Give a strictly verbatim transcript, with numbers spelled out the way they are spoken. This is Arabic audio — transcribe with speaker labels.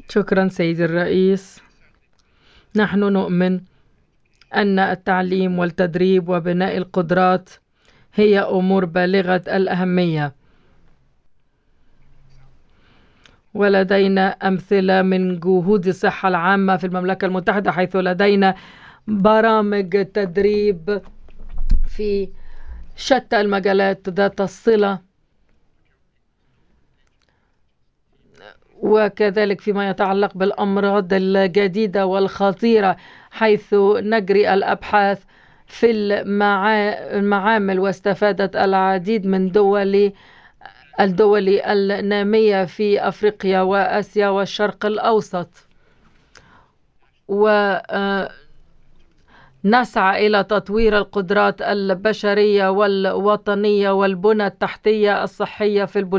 Speaker 1: شكرا سيدي الرئيس. نحن نؤمن أن التعليم والتدريب وبناء القدرات هي أمور بالغة الأهمية، ولدينا أمثلة من جهود الصحة العامة في المملكة المتحدة، حيث لدينا برامج تدريب في شتى المجالات ذات الصلة، وكذلك فيما يتعلق بالأمراض الجديدة والخطيرة، حيث نجري الأبحاث في المعامل، واستفادت العديد من دول الدول النامية في أفريقيا وآسيا والشرق الأوسط، ونسعى إلى تطوير القدرات البشرية والوطنية والبنى التحتية الصحية في البلدان.